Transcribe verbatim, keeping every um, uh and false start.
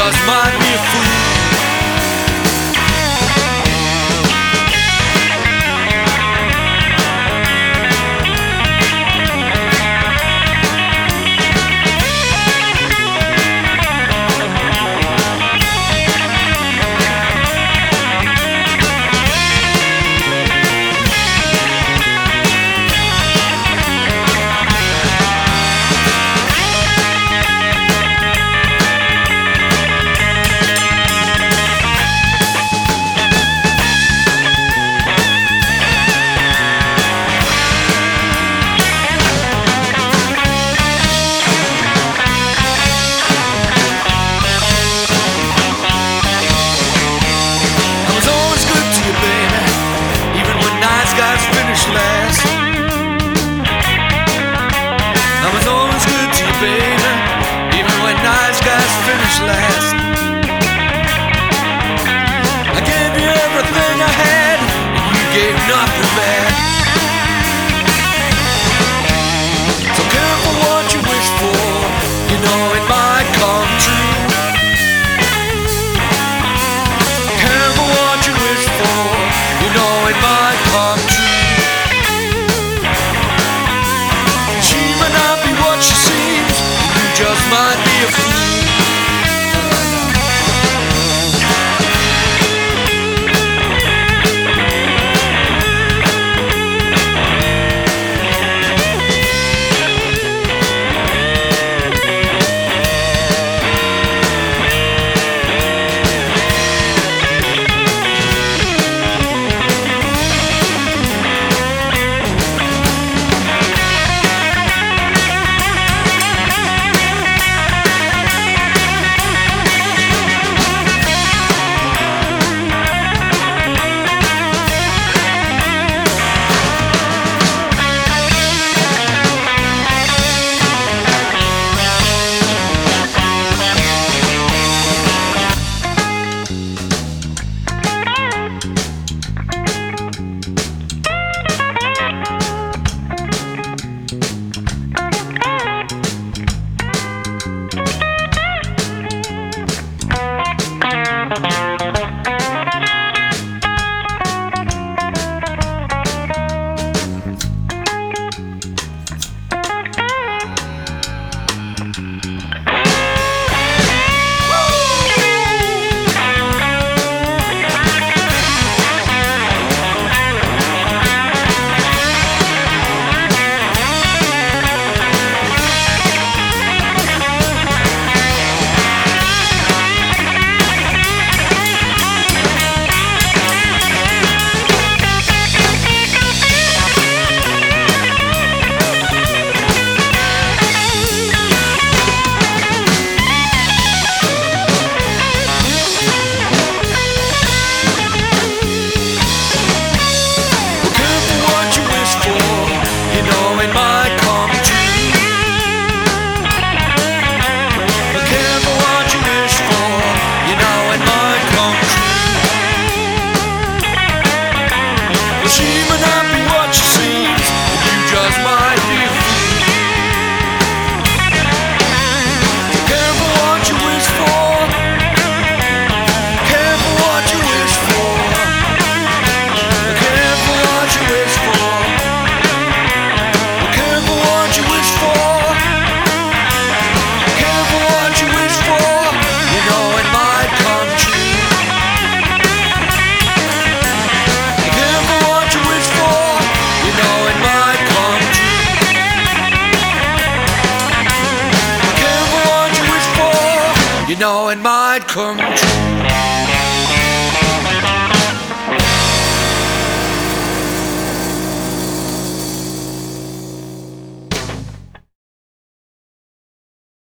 just might be a fool. Last. I was always good to you, baby, even when nice guys finish last. I gave you everything I had, and you gave nothing back. So careful what you wish for, you know it might come true. Careful what you wish for, you know it might come true. She seems you just might be a fool. You know it might come true.